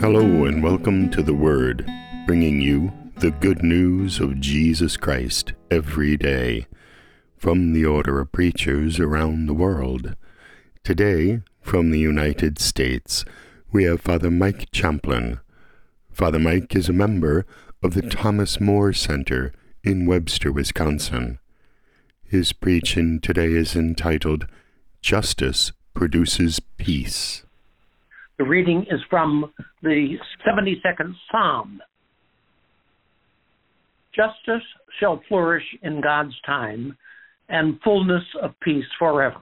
Hello and welcome to The Word, bringing you the good news of Jesus Christ every day from the Order of Preachers around the world. Today, from the United States, we have Father Mike Champlin. Father Mike is a member of the Thomas More Center in Webster, Wisconsin. His preaching today is entitled, Justice Produces Peace. The reading is from the 72nd Psalm. Justice shall flourish in God's time, and fullness of peace forever.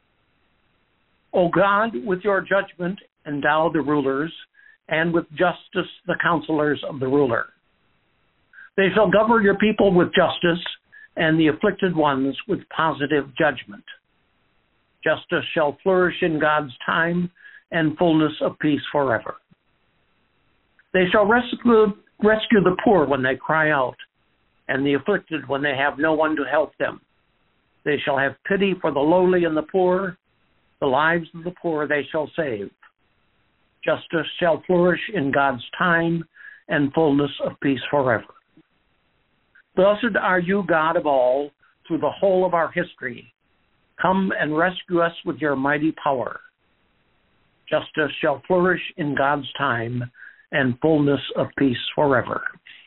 O God, with your judgment endow the rulers, and with justice the counselors of the ruler. They shall govern your people with justice, and the afflicted ones with positive judgment. Justice shall flourish in God's time, and fullness of peace forever. They shall rescue the poor when they cry out, and the afflicted when they have no one to help them. They shall have pity for the lowly and the poor. The lives of the poor they shall save. Justice shall flourish in God's time, and fullness of peace forever. Blessed are you, God of all, through the whole of our history. Come and rescue us with your mighty power. Justice shall flourish in God's time, and fullness of peace forever.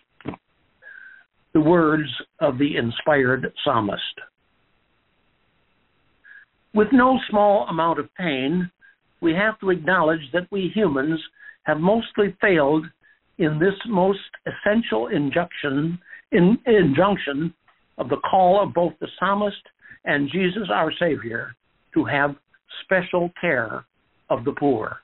The words of the inspired psalmist. With no small amount of pain, we have to acknowledge that we humans have mostly failed in this most essential injunction of the call of both the psalmist and Jesus our Savior to have special care of the poor.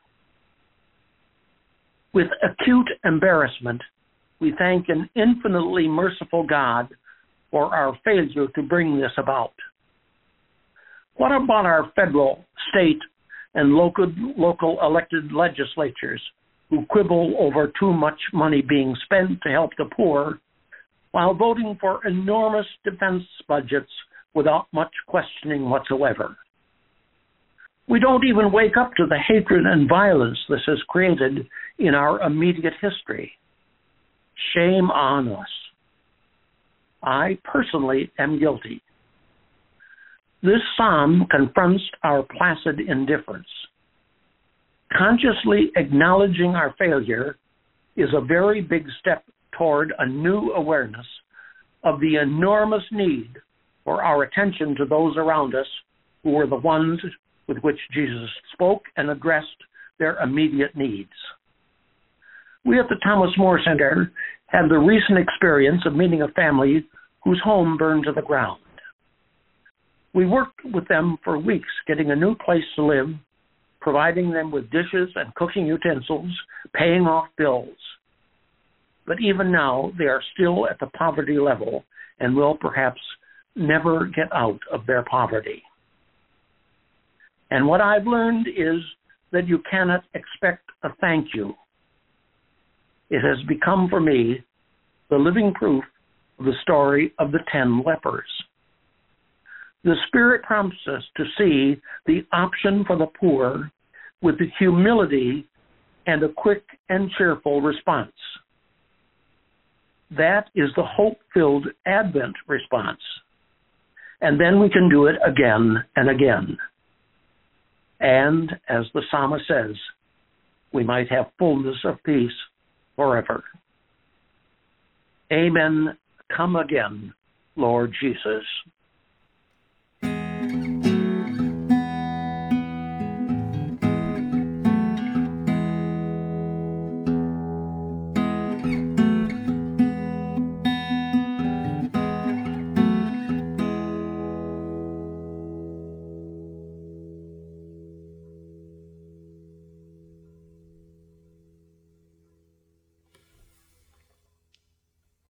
With acute embarrassment, we thank an infinitely merciful God for our failure to bring this about. What about our federal, state, and local elected legislatures who quibble over too much money being spent to help the poor while voting for enormous defense budgets without much questioning whatsoever? We don't even wake up to the hatred and violence this has created in our immediate history. Shame on us. I personally am guilty. This psalm confronts our placid indifference. Consciously acknowledging our failure is a very big step toward a new awareness of the enormous need for our attention to those around us who were the ones with which Jesus spoke and addressed their immediate needs. We at the Thomas More Center had the recent experience of meeting a family whose home burned to the ground. We worked with them for weeks getting a new place to live, providing them with dishes and cooking utensils, paying off bills. But even now, they are still at the poverty level and will perhaps never get out of their poverty. And what I've learned is that you cannot expect a thank you. It has become for me the living proof of the story of the 10 lepers. The Spirit prompts us to see the option for the poor with the humility and a quick and cheerful response. That is the hope-filled Advent response. And then we can do it again and again. And, as the psalmist says, we might have fullness of peace forever. Amen. Come again, Lord Jesus.